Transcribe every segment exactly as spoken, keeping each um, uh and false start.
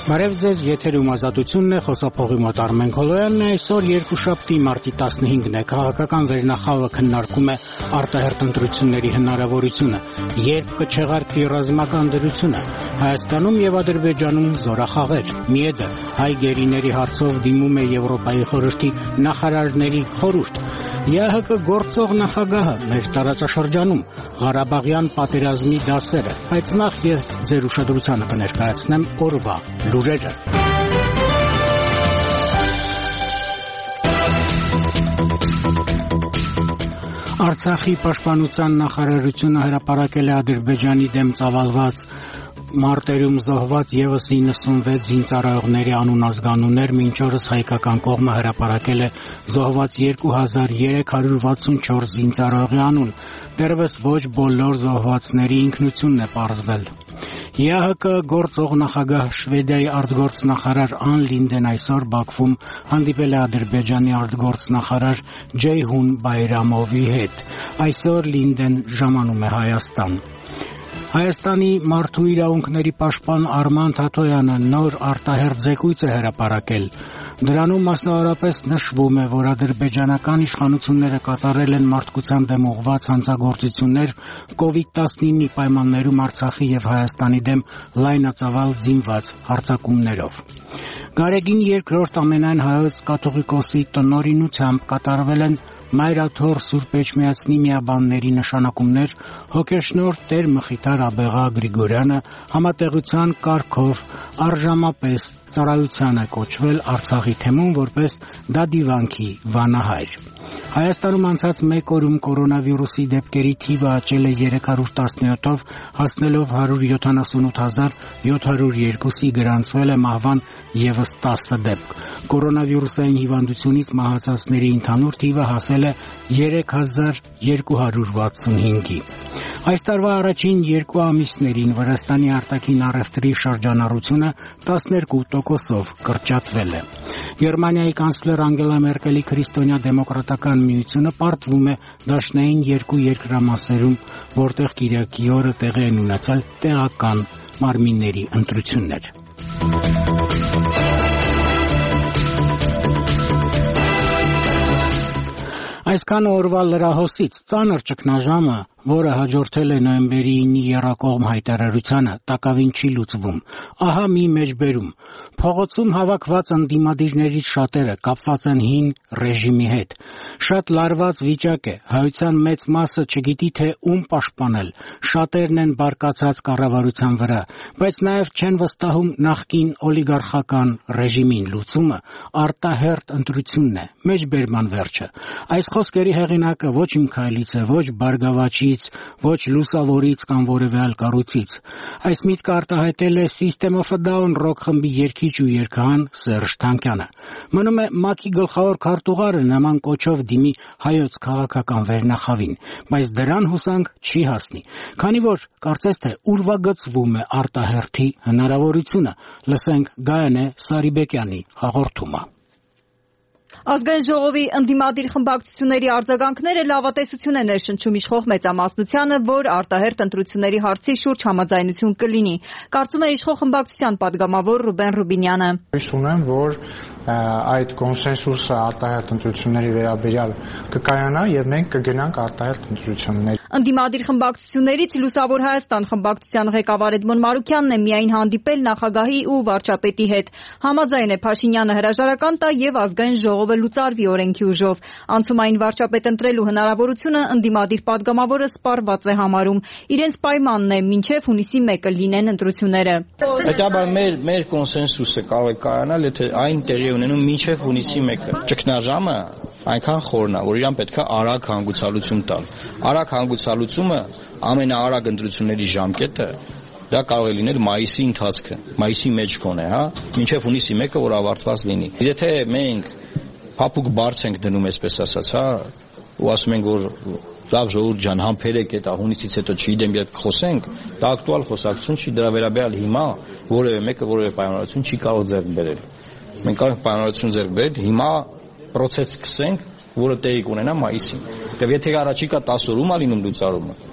Բարև ձեզ, եթերում ազատությունն է, խոսափողի մոտ Արմեն Քոլոյանն է, այսօր երկուշաբթի մարտի տասնհինգն է, քաղաքական վերնախավը քննարկում է արտահերթ ընտրությունների հնարավորությունը, երբ կչեղարկվի ռազմական դրությունը, Հայաստանում եւ Ադրբեջանում զորախաղեր, Միեդը հայ գերիների հարցով դիմում է Եվրոպայի խորհրդի նախարարների խորհուրդ, ԵԱՀԿ գործող նախագահը մեր տարածաշրջանում, Ղարաբաղյան պատերազմի դասերը, բայց նախ ես ձեր ուշադրությանը կներկայացնեմ օրվա լուրերը։ Արցախի պաշտպանության նախարարությունը հրապարակել է Ադրբեջանի դեմ ծավալված մարտերում զոհված ևս իննսունվեց զինծառայողների անուն-ազգանուններ, մինչ օրս հայկական կողմը հրապարակել է զոհված երկու հազար երեք հարյուր վաթսունչորս զինծառայողի անուն, դեռևս ոչ բոլոր զոհվածների ինքնությունն է պարզվել։ ԵԱՀԿ գործող նախագահ Շվեդիայի արտգործնախարար Ան Լինդեն այսօր Բաքվում հանդիպել է Ադրբեջանի արտգործնախարար Ջեյհուն Բայրամովի հետ։ Այսօր Լինդեն ժամանում է Հայաստան։ Հայաստանի մարդու իրավունքների պաշտպան Արման Թաթոյանը նոր արտահերթ զեկույց է հրապարակել։ Դրանում մասնավորապես նշվում է, որ ադրբեջանական իշխանությունները կատարել են մարդկության դեմ ուղղված հանցագործություններ կովիդ տասնինի պայմաններում Արցախի եւ Հայաստանի դեմ լայնածավալ զինված հարձակումներով։ Գարեգին երկրորդ ամենայն հայոց կաթողիկոսի տնօրինությամբ կատարվել են Մայրաթոր Սուրբ Էջմիածնի միաբանների նշանակումներ հոգեշնորհ Տեր Մխիթար Աբեղա Գրիգորյանը համատեղության կարգով առժամապես ծառայության է կոչվել Արցախի թեմում որպես դադիվանքի վանահայր։ Հայաստանում անցած մեկ օրում կորոնավիրուսի դեպքերի թիվը աճել է երեք հարյուր տասնյոթով, հասնելով հարյուր յոթանասունութ հազար յոթ հարյուր երկուսի, գրանցվել է մահվան ևս տասը դեպք։ Կորոնավիրուսային հիվանդությունից մահացածների ընդհանուր թիվը հասել է երեք հազար երկու հարյուր վաթսունհինգի։ Այս տարվա առաջին երկու ամիսներին Վրաստանի արտաքին առևտրի շրջանառությունը տասներկու տոկոսով կրճատվել է։ Գերմանիայի կանցլեր Անգելա Մերկելի քրիստոնյա դեմոկրատական միությունը պարտվում է դաշնային երկու երկրամասերում, որտեղ կիրակի օրը տեղի են ունեցել տեղական մարմինների ընտրություններ։ Այսքան օրվա լրահոսից ծանր ճգնաժամը, որը հաջորդել է նոյեմբերի ինի եռակողմ հայտարարությանը, տակավին չի լուծվում։ Ահա մի մեջբերում։ Փողոցում հավաքված ընդդիմադիրներից շատերը կապված են հին ռեժիմի հետ։ Շատ լարված վիճակ է, հայության մեծ մասը չգիտի թե ում պաշտպանել, շատերն են բարկացած կառավարության վրա, բայց նաև չեն վստահում նախկին օլիգարխական ռեժիմին։ Լուծումը արտահերթ ընտրությունն է, մեջբերման վերջը։ Այս խոսքերի հեղինակը ոչ իմ քայլից է, ոչ Բարգավաճից, ոչ Լուսավորից կամ որևէ այլ կառույցից։ Այս միտքը արտահայտել է System of a Down ռոք խմբի երգիչ ու երգահան Սերժ Թանկյանը։ Մնում է ՄԱԿ-ի գլխավոր քարտուղարը նման կոչով դիմի հայոց քաղաքական վերնախավին, բայց դրան հուսանք չի հասնի, քանի որ կարծես թե ուրվագծվում է արտահերթի հնարավորությունը։ Լսենք Գայանե Սարիբեկյանի հաղորդումը։ Ազգային ժողովի ընդդիմադիր խմբակցությունների արձագանքները լավատեսություն է ներշնչում իշխող մեծամասնությանը, որ արտահերթ ընտրությունների հարցի շուրջ համաձայնություն կլինի, կարծում է իշխող խմբակցության падգամավոր Ռուբեն Ռուբինյանը։ Հույս ունեմ, որ այդ կոնսենսուսը արտահերթ ընտրությունների վերաբերյալ կկայանա եւ մենք կգնանք արտահերթ ընտրություններ։ Ընդդիմադիր խմբակցություններից Լուսավոր Հայաստան խմբակցության ղեկավար Էդմոն Մարուքյանն է միայն հանդիպել նախագահի ու վարչապետի հետ։ Համաձայն է Փաշինյանը հրաժարական տա եւ ազգային ժողովը լուծարվի օրենքի ուժով։ Անցումային վարչապետ ընտրելու հնարավորությունը ընդդիմադիր падգամավորը սպառված է համարում։ Իրենց պայմանն է մինչև հունիսի մեկը լինեն ընտրությունները։ Հետաբար մեր մեր կոնսենսուսը կարող է կայանալ, եթե այն տեղի ունենում մինչև հունիսի մեկը։ Ճգնաժամը այնքան խորն է, որ իրան պետք է արագ հանգուցալուծում տալ։ Արագ հանգուցալուծումը ամենաարագ ընտրությունների ժամկետը դա կարող է լինել մայիսի ընթացքը, մայիսի մեջ կոնե, հա, մինչև հունիսի մեկը, որ ավարտված լինի։ Եթե մենք փափուկ բարձ ենք դնում, այսպես ասած, հա, ու ասում ենք, որ լավ ժողովուրդ ջան, համբերեք այդ հունիսից հետո չգիտեմ երբ խոսենք, դա ակտուալ խոսակցություն չի, դրա վերաբերյալ հիմա որևէ մեկը որևէ պայմանավորություն չի կարող ձեռք բերել։ Մենք կարող ենք պայմանավորություն ձեռք բերել, հիմա process սկսենք, որը տեղի կունենա մայիսին։ Եվ եթե առաջիկա տասը օրում է լինում լուծարումը,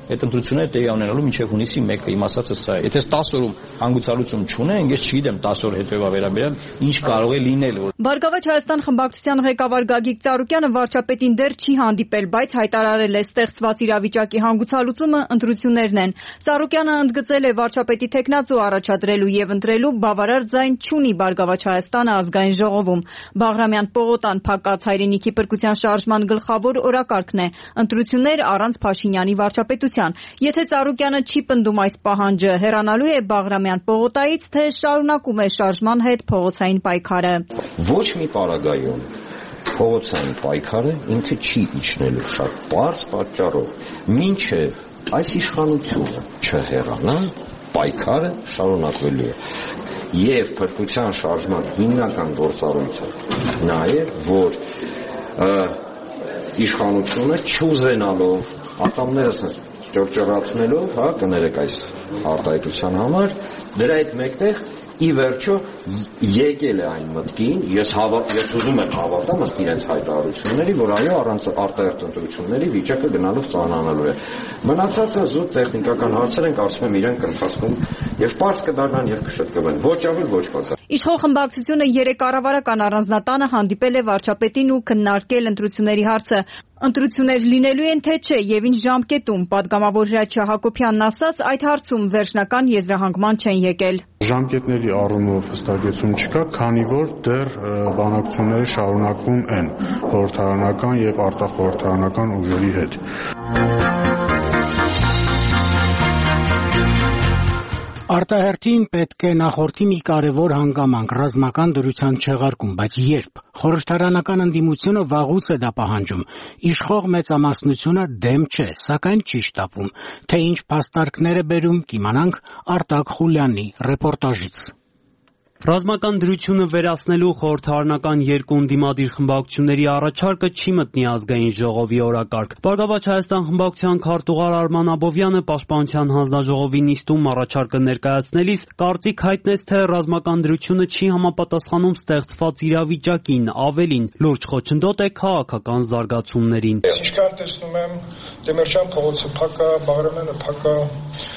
այդ ընտրությունները տեղի ունենալու մինչև հունիսի մեկը, իմ ասածը սա է։ Եթե տասը օրում հանգուցալուծում չունեն, ես չգիտեմ տասը օր հետո վերաբերյալ ինչ կարող է լինել։ Բարգավաճ Հայաստան խմբակցության ղեկավար Գագիկ Ծառուկյանը վարչապետին դեռ չի հանդիպել, բայց հայտարարել է ստեղծված իրավիճակի հանգուցալուծումը ընտրություններն են։ Ծառուկյանը ընդգծել է վարչապետի թեկնածու առաջադրելու եւ ընտրելու բավարար ձայն չունի Բարգավաճ Հայաստանը ազգային ժողովում։ Բաղրամյան պողոտան փակած հայրենիքի փրկության շարժման գլխավոր օրակարգն է ընտրություններ առանց Փաշինյանի վարչապետության։ Եթե Ծառուկյանը չի պնդում այս պահանջը, հեռանալու է Բաղրամյան պողոտայից, թե շարունակում է շարժման հետ փողոցային պայքարը։ Ոչ մի պարագայում փողոցային պայքարը ինքը չի իջնելու շատ բարձ պատճառով, մինչև այս իշխանությունը չհեռանա, պայքարը շարունակվելու է։ Եվ փրկության շարժման հիմնական գործառույթը նա է, որ իշխանությունը չուզենալով, ատամներս ճորճորացնելով, հա, կներեք այս արտահայտության համար, դրա հետ մեկտեղ ի վերջո եկել է այն մտքին, ես ես ուզում եմ հավատամ ըստ իրենց հայտարարությունների, որ այո, առանց արտահերթ ընտրությունների վիճակը գնալով ծանրանալու է։ Մնացածը զուտ տեխնիկական հարցեր են, կարծում եմ իրենք ընթացքում եւ պարզ կդառնան եւ կշտկվեն։ Ոչ ավել, ոչ պակաս։ Իշխող խմբակցությունը երեք կառավարական առանձնատանը հանդիպել է վարչապետին ու քննարկել ընտրությունների հարցը։ Ընտրություններ լինելու են թե չէ եւ ինչ ժամկետում, պատգամավոր Հրաչյա Հակոբյանն ասաց, այդ հարցում վերջնական եզրահանգման չեն եկել։ Ժամկետների առումով հստակեցում չկա, քանի որ դեռ բանակցությունները շարունակվում են խորհրդարանական եւ արտախորհրդարանական ուժերի հետ։ Արտահերթին պետք է նախորդի մի կարևոր հանգամանք ռազմական դրության չեղարկում, բայց երբ խորհրդարանական ընդդիմությունը վաղուց է դա պահանջում, իշխող մեծամասնությունը դեմ չէ, սակայն չի շտապում, թե ինչ փաստարկներ է բերում, կիմանանք Արտակ Խուլյանի ռեպորտաժից։ Ռազմական դրությունը վերացնելու խորհրդարանական երկու ընդդիմադիր խմբակցությունների առաջարկը չի մտնի ազգային ժողովի օրակարգ։ Բարգավաճ Հայաստան խմբակցության քարտուղար Արման Աբովյանը Պաշտպանության հանձնաժողովի նիստում առաջարկը ներկայացնելիս կարծիք հայտնեց, թե ռազմական դրությունը չի համապատասխանում ստեղծված իրավիճակին, ավելին լուրջ խոչընդոտ է քաղաքական զարգացումներին։ Ինչքան տեսնում եմ, Դեմիրճան փողոցը փակ է, Բաղրամյանը փակ է,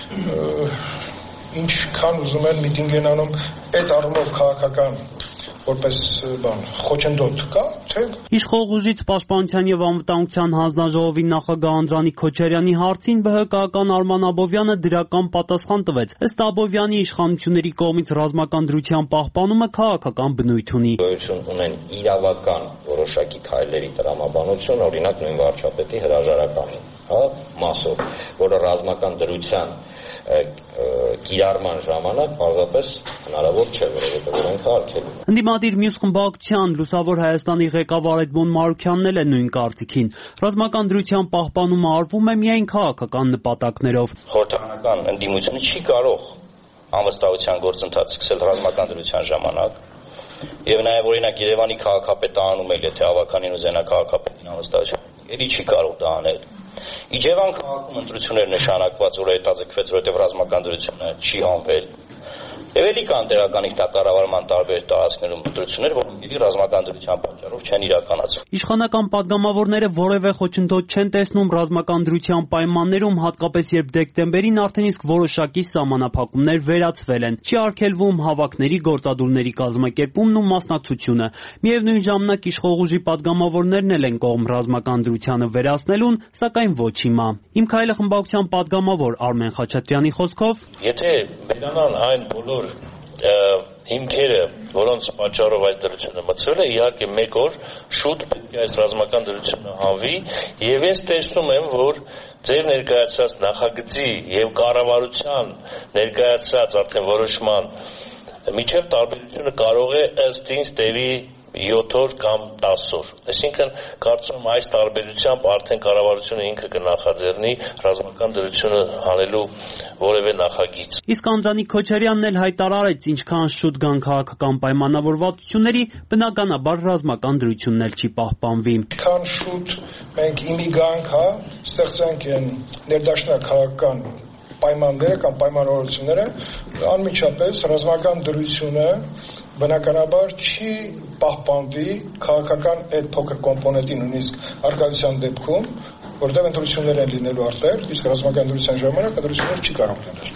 ինչքան ուզում են միտինգ են անում, այդ առումով քաղաքական որպես բան խոչընդոտ կա, թե Իշխող ուժից Պաշտպանության եւ անվտանգության հանձնաժողովի նախագահ Անդրանիկ Քոչարյանի հարցին ԲՀԿ-ական Արման Աբովյանը դրական պատասխան տվեց։ Ըստ Աբովյանի, իշխանությունների կողմից ռազմական դրության պահպանումը քաղաքական բնույթ ունի։ Գոյություն ունեն իրավական որոշակի քայլերի տրամաբանություն, օրինակ նույն վարչապետի հրաժարականի, հա, մասով, որը ռազմական դրության կիրառման ժամանակ պարզապես հնարավոր չէ, որովհետև որոնք արգելում։ Ընդդիմադիր մյուս խմբակցության Լուսավոր Հայաստանի ղեկավար Էդմոն Մարուքյանն էլ է նույն կարծիքին։ Ռազմական դրության պահպանումը արվում է միայն քաղաքական նպատակներով։ Խորհրդարանական ընդդիմությունը չի կարող անվստահության գործընթաց սկսել ռազմական դրության ժամանակ։ Եվ նաև օրինակ Երևանի քաղաքապետը անում է, եթե ավականին ու Զենա քաղաքապետին անվստահություն, ելի չի կարող դա անել։ Իջևան քաղաքում ընտրություններ նշանակված, որ հետաձգվեց, որովհետև ռազմական դրությունը չի հանվել։ Եվ ելի կան տեղական ինքնակառավարման տարբեր տարածքներում ընտրություններ, որոնք էլի ռազմական դրության պատճառով չեն իրականացվում։ Իշխանական պատգամավորները որևէ խոչընդոտ չեն տեսնում ռազմական դրության պայմաններում, հատկապես երբ դեկտեմբերին արդեն իսկ որոշակի սահմանափակումներ վերացվել են։ Չի արգելվում հավաքների, գործադուլների կազմակերպումն ու մասնակցությունը։ Միևնույն ժամանակ իշխող ուժի պատգամավորներն էլ են կողմ ռազմական դրությանը վերացնելուն, սակայն ոչ հիմա։ Իմ քայլը խմբակցության պատգամավոր Արմեն Խաչատրյանի խոսքով, եթե վերանան այն բոլոր հիմքերը, որոնց պատճառով այս դրությունը մտցվել է, իհարկե մեկ օր շուտ պետք է այս ռազմական դրությունը հանվի, եւ ես տեսնում եմ, որ ձեր ներկայացած նախագծի եւ կառավարության ներկայացած արդեն որոշման միջև տարբերությունը կարող է ըստ ինձ տևի յոթ օր կամ տասը օր։ Այսինքն կարծում եմ այս տարբերությամբ արդեն կառավարությունը ինքը կնախաձեռնի ռազմական դրությունը հանելու որևէ նախագիծ։ Իսկ Անդրանիկ Քոչարյանն էլ հայտարարեց, ինչքան շուտ գան քաղաքական պայմանավորվածությունների, բնականաբար ռազմական դրությունն էլ չի պահպանվի։ Քան շուտ մենք իմի գանք, հա, ստեղծենք են ներդաշնակ քաղաքական պայմանները կամ պայմանավորությունները, անմիջապես ռազմական դրությունը բնականաբար չի պահպանվի քաղաքական այդ փոքր կոմպոնենտի նույնիսկ արկայության դեպքում, որտեղ ընտրություններ են լինելու արդեն, իսկ ռազմական դրության ժամանակ ընտրություններ չի կարող լինել։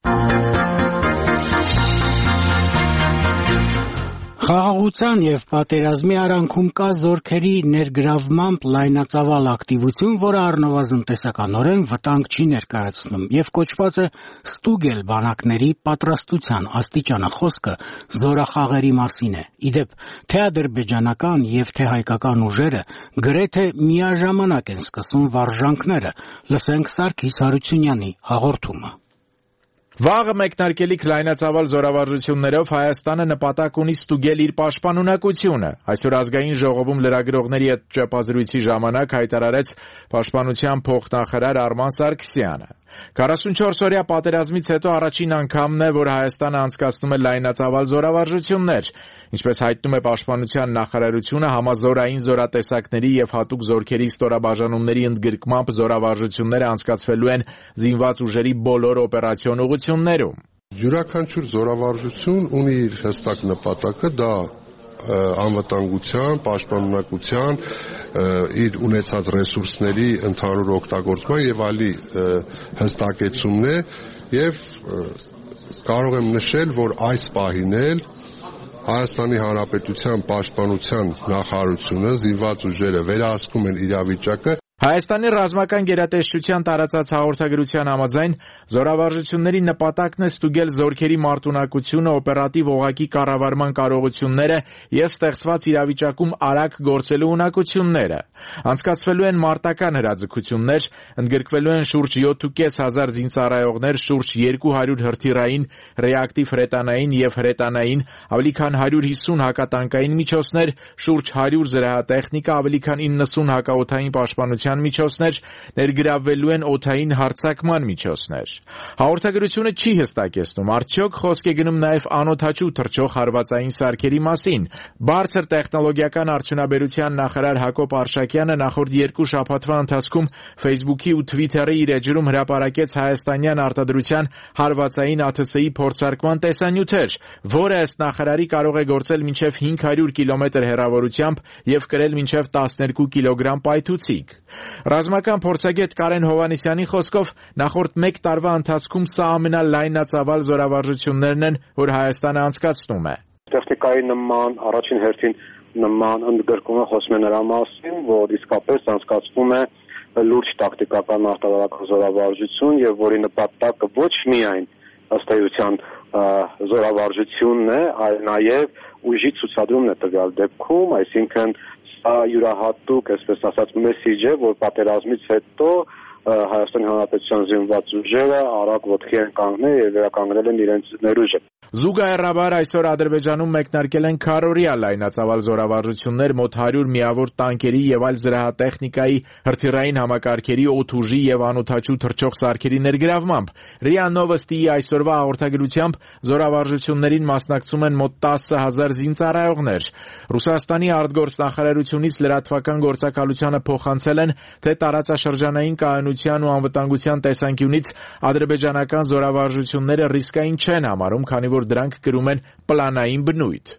Խաղաղության եւ պատերազմի արանքում կա զորքերի ներգրավմամբ լայնածավալ ակտիվություն, որը առնվազն տեսականորեն վտանգ չի ներկայացնում եւ կոչված է ստուգել բանակների պատրաստության աստիճանը։ Խոսքը զորախաղերի մասին է։ Իդեպ, թե ադրբեջանական եւ թե հայկական ուժերը գրեթե միաժամանակ են սկսում վարժանքները։ Լսենք Սարգիս Հարությունյանի հաղորդումը։ Վաղը մեկնարկելիք լայնածավալ զորավարժություններով Հայաստանը նպատակ ունի ստուգել իր պաշտպանունակությունը։ Այսօր ազգային ժողովում լրագրողների հետ ճեպազրույցի ժամանակ հայտարարեց պաշտպանության փոխնախարար Արման Սարգսյանը։ քառասունչորս օրյա պատերազմից հետո առաջին անգամն է, որ Հայաստանը անցկացնում է լայնածավալ զորավարժություններ։ Ինչպես հայտնում է Պաշտպանության նախարարությունը, համազորային զորատեսակների եւ հատուկ զորքերի ստորաբաժանումների ընդգրկմամբ զորավարժությունները անցկացվելու են զինված ուժերի բոլոր օպերացիոն ուղղություններում։ Յուրաքանչյուր զորավարժություն ունի իր հստակ նպատակը, դա անվտանգության, պաշտպանունակության, իր ունեցած ռեսուրսների ընդհանուր օգտագործման եւ այլի հստակեցումն է եւ կարող եմ նշել, որ այս պահին էլ Հայաստանի Հանրապետության պաշտպանության նախարարությունը, զինված ուժերը վերահսկում են իրավիճակը։ Հայաստանի ռազմական գերատեսչության տարածած հաղորդագրության համաձայն զորավարժությունների նպատակն է ստուգել զորքերի մարտունակությունը, օպերատիվ օղակի կառավարման կարողությունները եւ ստեղծված իրավիճակում արագ գործելու ունակությունները։ Անցկացվելու են մարտական հրաձգություններ, ընդգրկվելու են շուրջ յոթ հազար պինցետ զինծառայողներ, շուրջ երկու հարյուր հրթիռային, ռեակտիվ հրետանային եւ հրետանային, ավելի քան հարյուր հիսուն հակատանկային միջոցներ, շուրջ հարյուր զրահատեխնիկա, ավելի քան իննսուն հակաօդային պաշտպանության միջոցներ, ներգրավվելու են օդային հարձակման միջոցներ։ Հաղորդագրությունը չի հստակեցնում, արդյոք խոսք է գնում նաև անօդաչու թռչող հարվածային սարքերի մասին։ Բարձր տեխնոլոգիական արդյունաբերության նախարար Հակոբ Արշակյանը նախորդ երկու շաբաթվա ընթացքում Facebook-ի ու Twitter-ի իր էջերում հրապարակեց հայաստանյան արտադրության հարվածային ԱԹՍ-ի փորձարկման տեսանյութեր, որը ըստ նախարարի կարող է գործել մինչև հինգ հարյուր կիլոմետր հեռավորությամբ եւ կրել մինչև տասներկու կիլոգրամ պայթուցիկ։ Ռազմական փորձագետ Կարեն Հովհաննիսյանի խոսքով նախորդ մեկ տարվա ընթացքում սա ամենալայնածավալ զորավարժություններն են, որ Հայաստանը անցկացնում է։ Տեխնիկայի նման առաջին հերթին նման ընդգրկումը խոսում է նրա մասին, որ իսկապես անցկացվում է լուրջ տակտիկական արտադրական զորավարժություն եւ որի նպատակը ոչ միայն ըստ էության զորավարժությունն է, այլ նաեւ ուժի ցուցադրումն է տվյալ դեպքում, այսինքն սա յուրահատուկ, այսպես ասած, մեսիջ է, որ պատերազմից հետո Հայաստանի Հանրապետության զինված ուժերը արագ ոտքի են կանգնել եւ վերականգնել են իրենց ներուժը։ Զուգահեռաբար այսօր Ադրբեջանում մեկնարկել են քառօրյա լայնածավալ զորավարժություններ մոտ հարյուր միավոր տանկերի եւ այլ զրահատեխնիկայի, հրթիռային համակարգերի, օդուժի եւ անօդաչու թռչող սարքերի ներգրավմամբ։ ՌԻԱ Նովոստիի այսօրվա հաղորդագրությամբ զորավարժություններին մասնակցում են մոտ տասը հազար զինծառայողներ։ Ռուսաստանի արտգործնախարարությունից լրատվական գործակալությանը փոխանցել են, թե տարածաշրջանային կայունության ու անվտանգության տեսանկյունից ադրբեջանական զորավարժությունները ռիսկային չեն համարում, քանի որ դրանք կրում են պլանային բնույթ։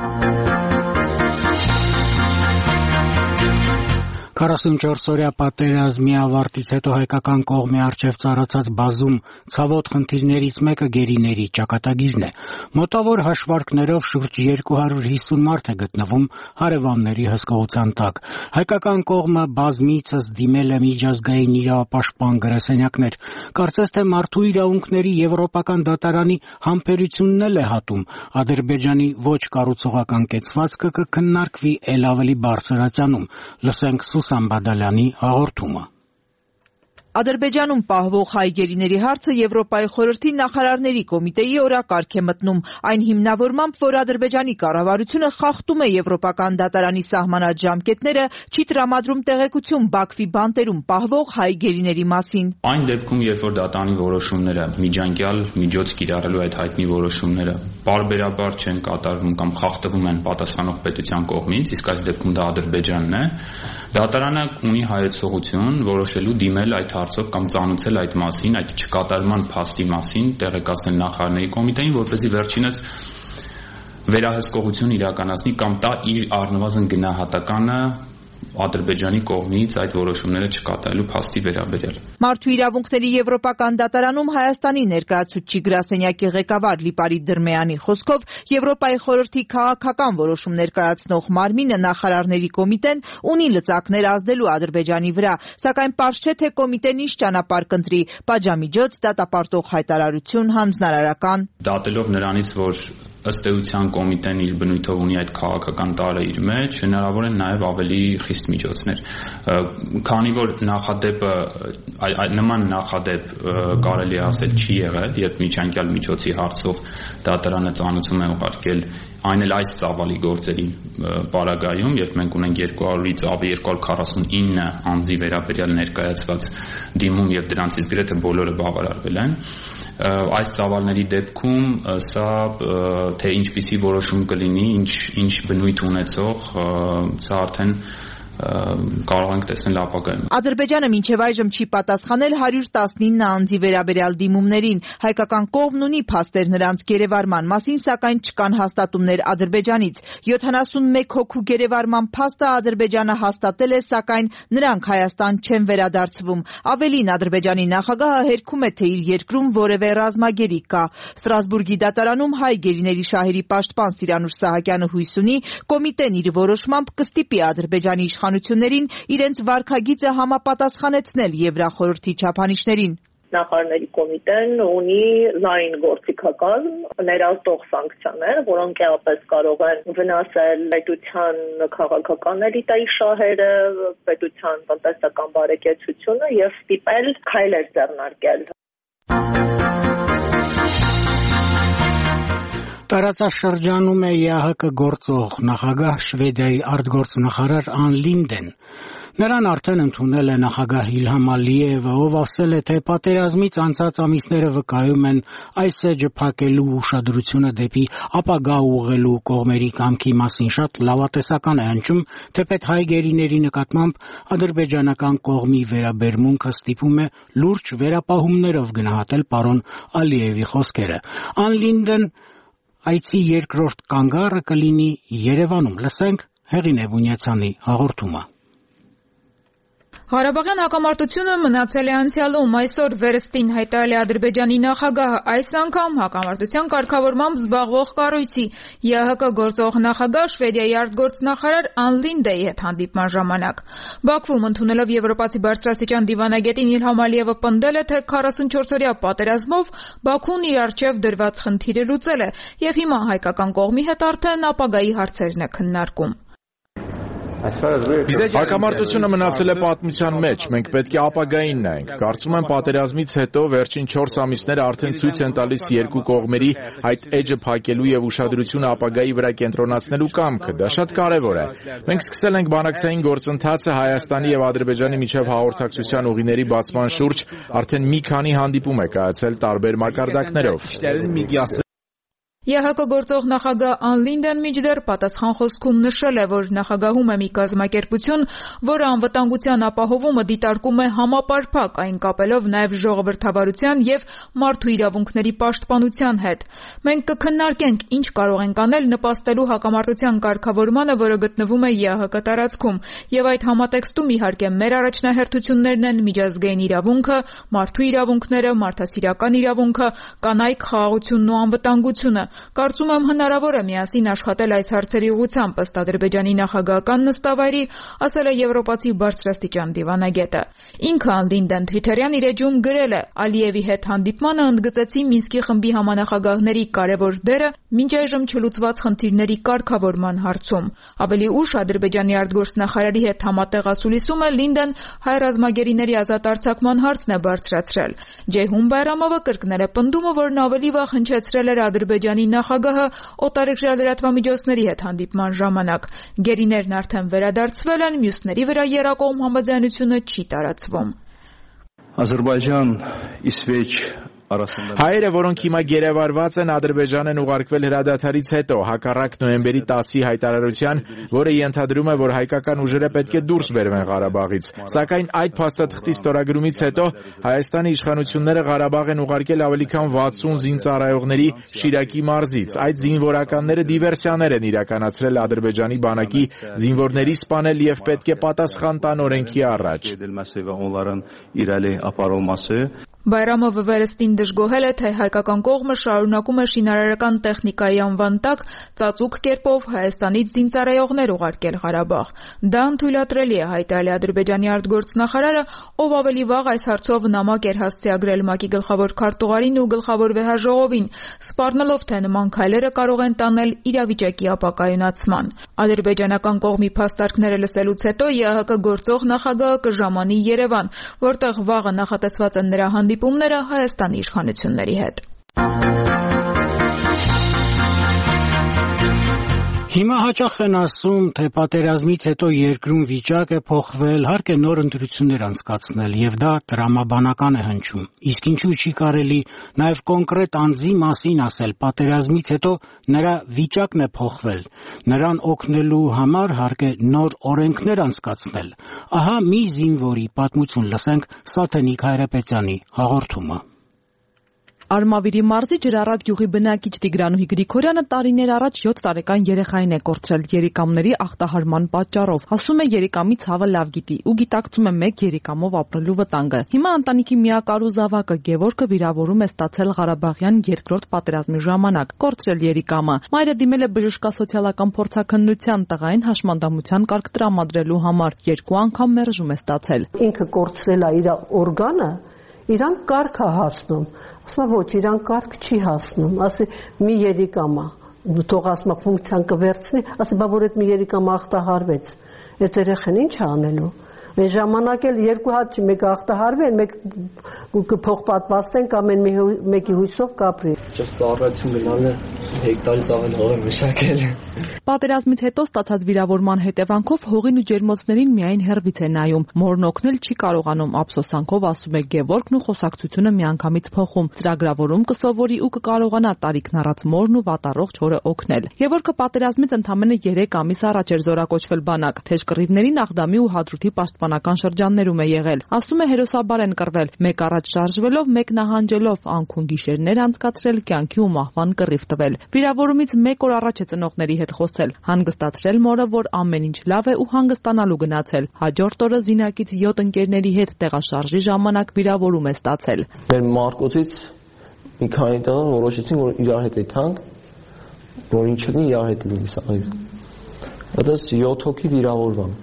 քառասունչորս օրյա պատերազմի ավարտից հետո հայկական կողմի առջև ծառացած բազում ցավոտ խնդիրներից մեկը գերիների ճակատագիրն է։ Մոտավոր հաշվարկներով շուրջ երկու հարյուր հիսուն մարդ է գտնվում հարևանների հսկողության տակ։ Հայկական կողմը բազմիցս դիմել է միջազգային իրավապաշտպան գրասենյակներ։ Կարծես թե մարդու իրավունքների եվրոպական դատարանի համբերությունն էլ է հատում։ Ադրբեջանի ոչ կառուցողական կեցվածքը կքննարկվի ել ավելի բարձր ատյանում։ Լսենք Սուսան Բադալյանի հաղորդումը։ Ադրբեջանում պահվող հայ գերիների հարցը Եվրոպայի խորհրդի նախարարների կոմիտեի օրակարգ է մտնում, այն հիմնավորմամբ, որ Ադրբեջանի կառավարությունը խախտում է եվրոպական դատարանի սահմանած ժամկետները, չի տրամադրում տեղեկություն Բաքվի բանտերում պահվող հայ գերիների մասին։ Այն դեպքում, երբ որ դատարանի որոշումները միջանկյալ միջոց կիրառելու այդ հայտնի որոշումները պարբերաբար չեն կատարվում կամ խախտվում են պատասխանող պետության կողմից, իսկ այս դեպքում դա Ադրբեջանն է, դատարանը ունի հայեցողություն որոշելու դիմել այդ հարցով կամ ծանուցել այդ մասին, այդ չկատարման փաստի մասին տեղեկացնել նախարարների կոմիտեին, որպեսզի վերջինս վերահսկողություն իրականացնի կամ տա իր առնվազն գնահատականը Ադրբեջանի կողմից այդ որոշումները չկատարելու փաստի վերաբերյալ։ Մարդու իրավունքների եվրոպական դատարանում Հայաստանի ներկայացուցիչ գրասենյակի ղեկավար Լիպարիտ Դրմեյանի խոսքով Եվրոպայի խորհրդի քաղաքական որոշում ներկայացնող մարմինը նախարարների կոմիտեն ունի լծակներ ազդելու Ադրբեջանի վրա, սակայն պարզ չէ թե կոմիտեն ինչ ճանապարհ կընտրի՝ պատժամիջոց, դատապարտող հայտարարություն, հանձնարարական։ Դատելով նրանից, որ ըստ էության կոմիտեն իր բնույթով ունի այդ քաղաքական տարը իր մեջ, հնարավոր են նաև ավելի խիստ միջոցներ։ Քանի որ նախադեպը նման նախադեպ կարելի է ասել չի եղել, երբ միջանկյալ միջոցի հարցով դատարանը ծանուցում է ուղարկել այն էլ այս ծավալի գործերի պարագայում, երբ մենք ունենք երկու հարյուրից ավելի երկու հարյուր քառասունինը անձի վերաբերյալ ներկայացված դիմում եւ դրանցից գրեթե բոլորը բավարարվել են, այս ծավալների դեպքում սա թե ինչպիսի որոշում կլինի, ինչ ինչ բնույթ ունեցող, սա արդեն կարող ենք տեսնել ապագայում։ Ադրբեջանը մինչև այժմ չի պատասխանել հարյուր տասնինը անձի վերաբերյալ դիմումներին։ Հայկական կողմն ունի փաստեր նրանց գերեվարման մասին, սակայն չկան հաստատումներ Ադրբեջանից։ յոթանասունմեկ հոգու գերեվարման փաստը Ադրբեջանը հաստատել է, սակայն նրանք Հայաստան չեն վերադարձվում։ Ավելին, Ադրբեջանի նախագահը հերքում է, թե իր երկրում որևէ ռազմագերի կա։ Ստրասբուրգի դատարանում հայ գերիների շահերի պաշտպան Սիրանուշ Սահակյանը հույս ունի, կոմիտեն իր որոշմամբ կստիպի Ադրբեջանի իշխանություններին իրենց վարքագիծը համապատասխանեցնել Եվրախորհրդի չափանիշներին։ Նախարարների կոմիտեն ունի լայն գործիքակազմ, ներառող սանկցիաներ, որոնք էապես կարող են վնասել պետության քաղաքական էլիտայի շահերը, պետության տնտեսական բարեկեցությունը եւ ստիպել քայլեր ձեռնարկել։ Տարածաշրջանում է ԵԱՀԿ գործող նախագահ Շվեդիայի արտգործնախարար Ան Լինդեն։ Նրան արդեն ընդունել է նախագահ Իլհամ Ալիևը, ով ասել է, թե պատերազմից անցած ամիսները վկայում են այս էջը փակելու ուշադրությունը դեպի ապագա ուղղելու կողմերի կամքի մասին շատ լավատեսական է հնչում, թեպետ հայ գերիների նկատմամբ ադրբեջանական կողմի վերաբերմունքը ստիպում է լուրջ վերապահումներով գնահատել պարոն Ալիևի խոսքերը։ Ան Լինդեն այցի երկրորդ կանգառը կլինի Երևանում։ Լսենք Հեղինե Բունյացյանի հաղորդումը։ Ղարաբաղյան հակամարտությունը մնացել է անցյալում, այսօր վերստին հայտարարել է Ադրբեջանի նախագահը, այս անգամ հակամարտության կարգավորմամբ զբաղվող կառույցի ԵԱՀԿ գործող նախագահ Շվեդիայի արտգործնախարար Ան Լինդեի հետ հանդիպման ժամանակ։ Բաքվում ընդունելով եվրոպացի բարձրաստիճան դիվանագետին Իլհամ Ալիևը պնդել է, թե քառասունչորսօրյա պատերազմով Բաքուն իր առջև դրված խնդիրը լուծել է եւ հիմա հայկական կողմի հետ արդեն ապագայի հարցերն է քննարկում։ Հակամարտությունը մնացել է պատմության մեջ, մենք պետք է ապագային նայենք։ Կարծում եմ պատերազմից հետո վերջին չորս ամիսները արդեն ցույց են տալիս երկու կողմերի այդ էջը փակելու եւ ուշադրությունը ապագայի վրա կենտրոնացնելու կամքը։ Դա շատ կարեւոր է։ Մենք սկսել ենք բանակցային գործընթացը Հայաստանի եւ Ադրբեջանի միջև հաղորդակցության ուղիների բացման շուրջ, արդեն մի քանի հանդիպում է կայացել տարբեր մակարդակներով։ ԵԱՀԿ գործող նախագահ Ան Լինդեն մինչդեռ պատասխան խոսքում նշել է, որ նախագահում է մի կազմակերպություն, որը անվտանգության ապահովումը դիտարկում է համապարփակ, այն կապելով նաև ժողովրդավարության եւ մարդու իրավունքների պաշտպանության հետ։ Մենք կքննարկենք ինչ կարող ենք անել նպաստելու հակամարտության կարգավորմանը, որը գտնվում է ԵԱՀԿ տարածքում, եւ այդ համատեքստում իհարկե մեր առաջնահերթություններն են միջազգային իրավունքը, մարդու իրավունքները, մարդասիրական իրավունքը, կանայք, խաղաղությունն ու անվտանգությունը։ Կարծում եմ հնարավոր է միասին աշխատել այս հարցերի ուղղությամբ, ըստ Ադրբեջանի նախագահական նստավայրի, ասել է եվրոպացի բարձրաստիճան դիվանագետը։ Ինքը Ան Լինդեն Թվիթերյան իր էջում գրել է. Ալիևի հետ հանդիպմանը ընդգծեցի Մինսկի խմբի համանախագահների կարևոր դերը մինչ այժմ չլուծված խնդիրների կարգավորման հարցում։ Ավելի ուշ Ադրբեջանի արտգործնախարարի հետ համատեղ ասուլիսում է Լինդեն հայ ռազմագերիների ազատ արձակման հարցն է բարձրացրել։ Ջեյհուն Բայրամովը կրկնել է պնդումը, որն ավելի վաղ հնչեցրել էր Ադրբեջանի նախագահը օտարերկրյա լրատվամիջոցների հետ հանդիպման ժամանակ։ Գերիներն արդեն վերադարձվել են, մյուսների վրա եռակողմ համաձայնությունը չի տարածվում։ Azərbaycan, İsveç, Հայերը, որոնք հիմա գերեվարված են, Ադրբեջան են ուղարկվել հրադադարից հետո, հակառակ նոյեմբերի տասի հայտարարության, որը ենթադրում է, որ հայկական ուժերը պետք է դուրս բերվեն Ղարաբաղից։ Սակայն այդ փաստաթղթի ստորագրումից հետո Հայաստանի իշխանությունները Ղարաբաղ են ուղարկել ավելի քան վաթսուն զինծառայողների Շիրակի մարզից։ Այդ զինվորականները դիվերսիաներ են իրականացրել Ադրբեջանի բանակի զինվորների սպանել եւ պետք է պատասխան տան օրենքի առաջ։ Բայրամովը վերստին դժգոհել է, թե հայկական կողմը շարունակում է շինարարական տեխնիկայի անվան տակ ծածուկ կերպով Հայաստանից զինծառայողներ ուղարկել Ղարաբաղ։ Դա անթույլատրելի է, հայտարարել է Ադրբեջանի արտգործնախարարը, ով ավելի վաղ այս հարցով նամակ էր հասցեագրել ՄԱԿ-ի գլխավոր քարտուղարին ու գլխավոր վեհաժողովին, սպառնալով, թե նման քայլերը կարող են տանել իրավիճակի ապակայունացման։ Ադրբեջանական կողմի փաստարկները լսելուց հետո ԵԱՀԿ գործող նախագահը կժամանի Երևան, որտեղ վաղը նախատեսված են նրա հանդիպումները Հայաստանի իշխանությունների հետ։ Հիմա հաճախ են ասում, թե պատերազմից հետո երկրում վիճակ է փոխվել, հարկ է նոր ընտրություններ անցկացնել, եւ դա տրամաբանական է հնչում։ Իսկ ինչու չի կարելի նաեւ կոնկրետ անձի մասին ասել, պատերազմից հետո նրա վիճակն է փոխվել, նրան օգնելու համար հարկ է նոր օրենքներ անցկացնել։ Ահա մի զինվորի պատմություն լսենք Սաթենիկ Հայրապետյանի հաղորդումը։ Արմավիրի մարզի Ջրառատ գյուղի բնակիչ Տիգրանուհի Գրիգորյանը տարիներ առաջ յոթ տարեկան երեխային է կորցրել երիկամների ախտահարման պատճառով։ Ասում է, երիկամի ցավը լավ գիտի ու գիտակցում է մեկ երիկամով ապրելու վտանգը։ Հիմա ընտանիքի միակարու զավակը Գևորգը վիրավորում է ստացել Ղարաբաղյան երկրորդ պատերազմի ժամանակ։ Կորցրել երիկամը։ Մայրը դիմել է բժշկասոցիալական փորձաքննության, տղային հաշմանդամության կարգ տրամադրելու համար։ Երկու անգամ մերժում է ստացել։ Ինքը կորցրել է իր օրգանը, իրան կարգ է հասնում։ Ասում ոչ, իրան կարգ չի հասնում, ասի մի երիկամա, թող ասում ֆունկցիան կվերցնի, ասի բա որ այդ մի երիկամա ախտահարվեց, այդ երեխան ինչ է անելու։ Այն ժամանակ էլ երկու հատ չի, մեկը ախտահարվի, մեկ փող պատվաստեն կամ այն մեկի հույսով կապրի։ Ծառայություն գնալը հեկտարից ավել հող է մշակել։ Պատերազմից հետո ստացած վիրավորման հետևանքով հողին ու ջերմոցներին միայն հեռվից է նայում։ Մորն օգնել չի կարողանում, ափսոսանքով ասում է Գևորգն ու խոսակցությունը միանգամից փոխում։ Ծրագրավորում կսովորի ու կկարողանա տարիքն առած մորն ու վատառողջ հորը օգնել։ Գևորգը պատերազմից ընդամենը երեք ամիս առաջ էր զորակոչվել բանակ։ Թեժ կռիվների, Աղդամի ու Հադրութի պաշտպանական շրջաններում է եղել։ Ասում է հերոսաբար են կռվել, մեկ առաջ շարժվելով, մեկ նահանջելով, անքուն գիշերներ անցկացրել, կյանքի ու մահվան կռիվ տվել։ Վիրավորումից մեկ օր առաջ է ծնողների հետ խոսել, հանգստացրել մորը, որ ամեն ինչ լավ է ու հանգստանալու գնացել։ Հաջորդ օրը զինակից յոթ ընկերների հետ տեղաշարժի ժամանակ վիրավորում է ստացել։ Մեր Մարկոցից մի քանի տեղ որոշեցին, որ իրար հետ եթանք, որ ինչ լինի իրար հետ լինի սա։ Այդպես յոթ հոգի վիրավորվան։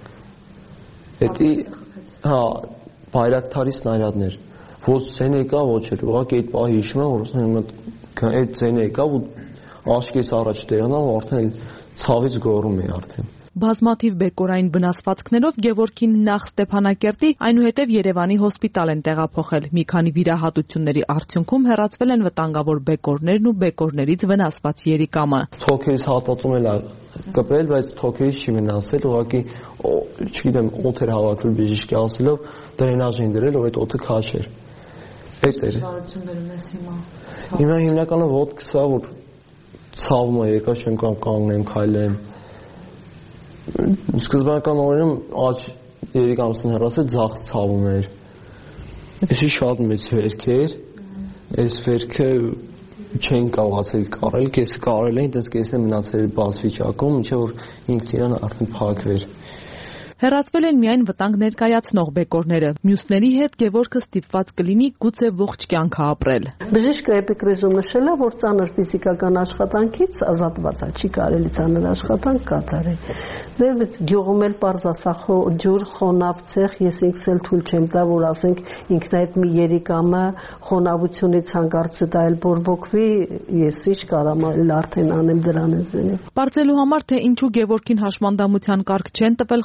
Էդի հա բայրակթարի սնարյադներ, ոչ ցեն եկա, ոչ էլ, ուղղակի այդ պահի հիշում եմ, որ այդ ցենը եկա ու աշկես առաջ տեղանալ, արդեն ցավից գոռում էի արդեն։ Բազմաթիվ բեկորային վնասվածքներով Գևորգին նախ Ստեփանակերտի, այնուհետև Երևանի հոսպիտալ են տեղափոխել։ Մի քանի վիրահատությունների արդյունքում հեռացվել են վտանգավոր բեկորներն ու բեկորներից վնասված երիկամը։ Թոքերից հատվածում էլ կպել, բայց թոքերից չի մնացել, ուղղակի չգիտեմ, օդ էր հավաքվել բժիշկի ասելով, դրենաժ են դրել, որ այդ օդը քաչ էր։ Այդ էր։ Հիմա հիմնականը ոտքս է, որ ցավում է, եկա չեմ կարող կանգնեմ, քայլեմ։ Սկզբնական օրերում աջ երիկամսն հեռացել ձախ ցավում էր։ Էսի շատ մեծ վերք էր, այս վերքը չեն կարողացել կարել, կեսը կարել էին, դες կեսը մնացել բաց վիճակում, մինչև որ ինքն իրան արդեն փակվեր։ Հեռացվել են միայն վտանգ ներկայացնող բեկորները։ Մյուսների հետ Գևորգը ստիպված կլինի գուցե ողջ կյանքը ապրել։ Բժիշկը էպիկրիզում նշել է, որ ծանր ֆիզիկական աշխատանքից ազատված է, չի կարելի ծանր աշխատանք կատարել։ Դե գյուղում էլ պարզասախո ջուր խոնավ ցեխ, ես ինքս էլ թույլ չեմ տա, որ ասենք ինքն այդ մի երիկամը խոնավությունից հանկարծը դա էլ բորբոքվի, ես ինչ կարամ այլ արդեն անեմ դրանից։ Բարձելու համար թե ինչու Գևորգին հաշմանդամության կարգ չեն տվել, խոսեցին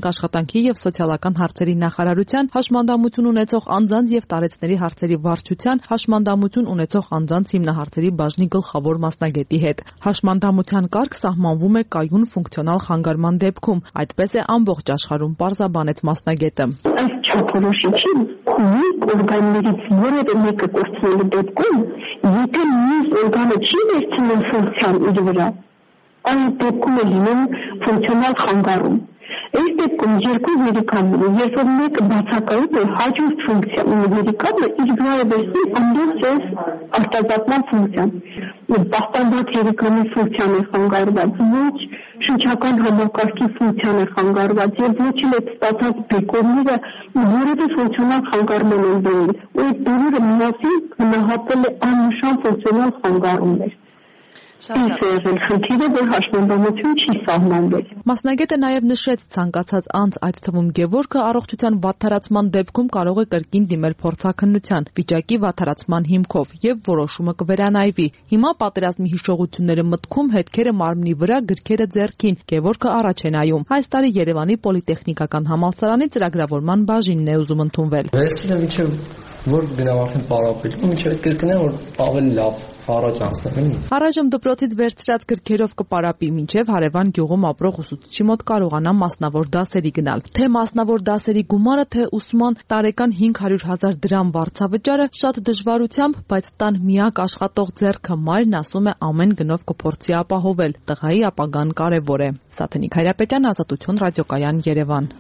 համայնք աշխատանքի եւ սոցիալական հարցերի նախարարության, հաշմանդամություն ունեցող անձանց եւ տարեցների հարցերի վարչության, հաշմանդամություն ունեցող անձանց հիմնահարցերի բաժնի գլխավոր մասնագետի հետ։ Հաշմանդամության կարգ սահմանվում է կայուն ֆունկցիոնալ խանգարման դեպքում, այդպես է ամբողջ աշխարհում պարզաբանեց մասնագետը։ Այս չափորոշիչի մի օրգաններից որևէ մեկը կորցնելու դեպքում, եթե մյուս օրգանը չի վերցնում ֆունկցիան իր վրա, այն դեպքում է լինում ֆունկցիոնալ խանգարում։ Այս դեպքում երկու երիկամները, երբ որ մեկը բացակայում է հաջորդ ֆունկցիա ունի երիկամը, իր վրա է վերցնում ամբողջ այս արտազատման ֆունկցիան։ Պահպանված երիկամի ֆունկցիան է խանգարված, ոչ շնչական համակարգի ֆունկցիան է խանգարված եւ ոչ էլ այդ ստացած բեկորները որևէ ֆունկցիոնալ խանգարում են բերել։ Ու այդ բոլորը միասին գնահատել է աննշան ֆունկցիոնալ խանգարումներ։ Խնդիրը, որ հաշմանդամություն չի սահմանվել։ Մասնագետը նաև նշեց, ցանկացած անձ, այդ թվում Գևորգը, առողջության վատթարացման դեպքում կարող է կրկին դիմել փորձաքննության, վիճակի վատթարացման հիմքով եւ որոշումը կվերանայվի։ Հիմա պատերազմի հիշողությունները մտքում, հետքերը մարմնի վրա, գրքերը ձեռքին։ Գևորգը առաջ է նայում։ Այս տարի Երևանի պոլիտեխնիկական համալսարանի ծրագրավորման բաժինն է ուզում ընդունվել։ Վերցնեմ ինչեւ որ գնամ արդեն պարապել։ Ինչեւ կրկնեմ որ ավելի լավ առաջ անցնեմ։ Առայժմ դպրոցից վերցրած գրքերով կպարապի, մինչև հարևան գյուղում ապրող ուսուցչի մոտ կարողանա մասնավոր դասերի գնալ։ Թե մասնավոր դասերի գումարը, թե ուսման տարեկան հինգ հարյուր հազար դրամ վարձավճարը շատ դժվարությամբ, բայց տան միակ աշխատող ձեռքը մայրն ասում է ամեն գնով կփորձի ապահովել։ Տղայի ապագան կարևոր է։ Սաթենիկ Հայրապետյան, Ազատություն, ռադիոկայան, Երևան։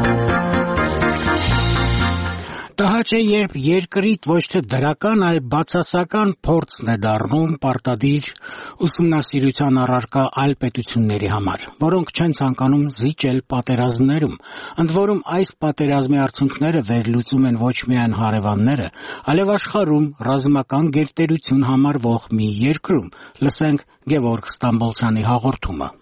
Տհաճ է, երբ երկրիդ ոչ թե դրական, այլ բացասական փորձն է դառնում պարտադիր ուսումնասիրության առարկա այլ պետությունների համար, որոնք չեն ցանկանում զիջել պատերազմներում։ Ընդ որում այս պատերազմի արդյունքները վերլուծում են ոչ միայն հարևանները, այլև աշխարհում ռազմական գերտերություն համարվող մի երկրում։ Լսենք Գևորգ Ստամբոլցյանի հաղորդումը։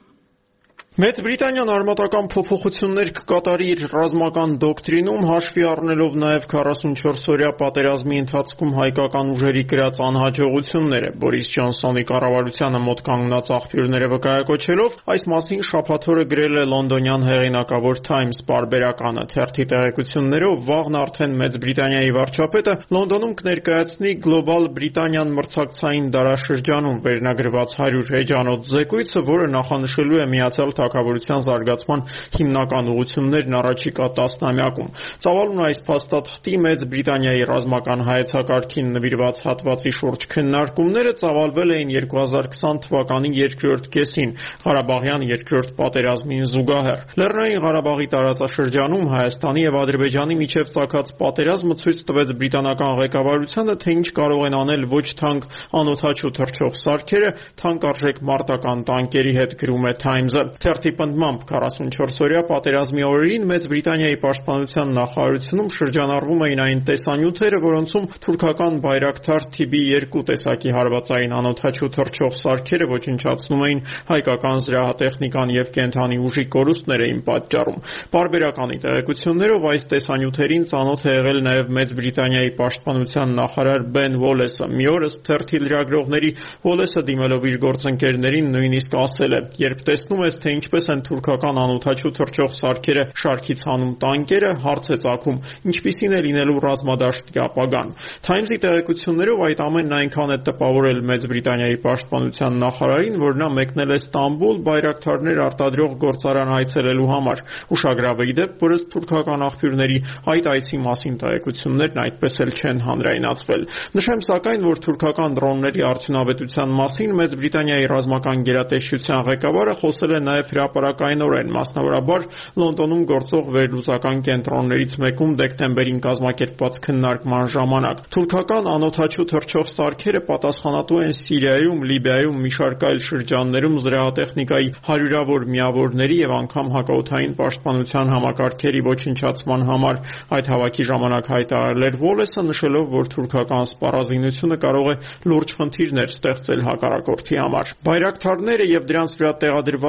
Մեծ Բրիտանիան արմատական փոփոխություններ կկատարի իր ռազմական դոկտրինում, հաշվի առնելով նաև քառասունչորս-օրյա պատերազմի ընթացքում հայկական ուժերի կրած անհաջողությունները։ Բորիս Ջոնսոնի կառավարությանը մոտ կանգնած աղբյուրները վկայակոչելով, այս մասին շաբաթօրը գրել է լոնդոնյան հեղինակավոր Times պարբերականը։ Թերթի տեղեկություններով վաղն արդեն Մեծ Բրիտանիայի վարչապետը Լոնդոնում կներկայացնի Global Բրիտանիան մրցակցային դարաշրջանում վերնագրված հարյուր էջանոց զեկույցը, որը նախանշելու է Միացյալ Թագավորության զարգացման հիմնական ուղղություններն առաջիկա տասնամյակում։ Ծավալուն այս փաստաթղթի Մեծ Բրիտանիայի ռազմական հայեցակարգին նվիրված հատվածի շուրջ քննարկումները ծավալվել էին երկու հազար քսան թվականի երկրորդ կեսին, Ղարաբաղյան երկրորդ պատերազմին զուգահեռ։ Լեռնային Ղարաբաղի տարածաշրջանում Հայաստանի եւ Ադրբեջանի միջև ծագած պատերազմը ցույց տվեց բրիտանական ղեկավարությանը, թե ինչ կարող են անել ոչ թանկ անօդաչու թռչող սարքերը թանկարժեք մարտական տանկերի հետ, գրում է Times-ը։ Թերթի պնդմամբ քառասունչորս-օրյա պատերազմի օրերին Մեծ Բրիտանիայի պաշտպանության նախարարությունում շրջանառվում էին այն տեսանյութերը, որոնցում թուրքական Բայրակթար թիվի երկու տեսակի հարվածային անօդաչու թռչող սարքերը ոչնչացնում էին հայկական զրահատեխնիկան եւ կենթանի ուժի կորուստներ էին պատճառում։ Պարբերականի տեղեկություններով այս տեսանյութերին ծանոթ է եղել նաեւ Մեծ Բրիտանիայի պաշտպանության նախարար Բեն Ուոլեսը։ Մի օրս թերթի լրագրողների Ուոլեսը դիմելով իր գործընկերներին նույնիսկ ասել է. «Երբ տեսնում ես, թե ինչպես են թուրքական անօդաչու թռչող սարքերը շարքից հանում տանկերը, հարց է ծագում, ինչպիսին է լինելու ռազմադաշտի ապագան»։ Times-ի տեղեկություններով այդ ամենն այնքան է տպավորել Մեծ Բրիտանիայի պաշտպանության նախարարին, որ նա մեկնել է Ստամբուլ բայրակթարներ արտադրող գործարան այցելելու համար։ Ուշագրավ է ի դեպ, որ ըստ թուրքական աղբյուրների այդ այցի մասին տեղեկություններն այդպես էլ չեն հանրայնացվել։ Նշեմ սակայն, որ թուրքական դրոնների արդյունավետության մասին Մեծ Բրիտանիայի ռազմական գերատեսչության ղեկավարը խոսել է նաև հրապարակայնորեն, մասնավորաբար Լոնդոնում գործող վերլուծական կենտրոններից մեկում դեկտեմբերին կազմակերպված քննարկման ժամանակ։ Թուրքական անօդաչու թռչող սարքերը պատասխանատու են Սիրիայում, Լիբիայում, մի շարք այլ շրջաններում զրահատեխնիկայի հարյուրավոր միավորների եւ անգամ հակաօդային պաշտպանության համակարգերի ոչնչացման համար։ Այդ հավաքի ժամանակ հայտարարել էր Ուոլեսը, նշելով, որ թուրքական սպառազինությունը կարող է լուրջ խնդիրներ ստեղծել հակառակորդի համար։ Բայրակթարները եւ դրանց վրա տեղադրված սպառազինությունը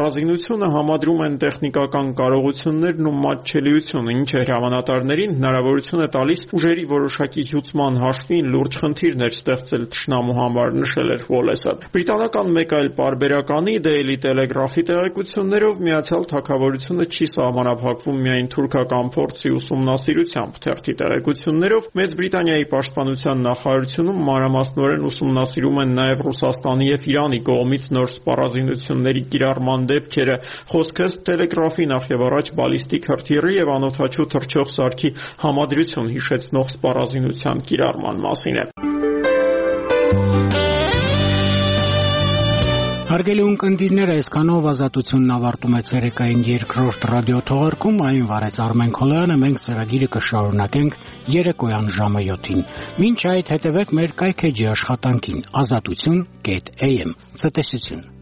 սպառազինությունը համադրում են տեխնիկական կարողություններն ու մատչելիությունը, ինչը հրամանատարներին հնարավորություն է տալիս ուժերի որոշակի հյուծման հաշվին լուրջ խնդիրներ ստեղծել թշնամու համար, նշել էր Ուոլեսը։ Բրիտանական մեկ այլ պարբերականի Daily Telegraph-ի տեղեկություններով Միացյալ Թագավորությունը չի սահմանափակվում միայն թուրքական փորձի ուսումնասիրությամբ։ Թերթի տեղեկություններով Մեծ Բրիտանիայի պաշտպանության նախարարությունում մանրամասնորեն ուսումնասիրում են նաև Ռուսաստանի եւ Իրանի կողմից նոր սպառազինությունների կիրառման դեպքերը։ Խոսքը Telegraph-ի նախևառաջ բալիստիկ հրթիռի եւ անօդաչու թռչող սարքի համադրություն հիշեցնող սպառազինության կիրառման մասին է։ Հարգելի ունկնդիրներ, այսքանով ազատությունն ավարտում է ցերեկային երկրորդ ռադիոթողարկում, այն վարեց Արմեն Քոլոյանը, մենք ծրագիրը կշարունակենք երեկոյան ժամը յոթին։ Մինչ այդ հետևեք մեր կայքեջի աշխատանքին ազատություն կետ էյ էմ Ցտեսություն։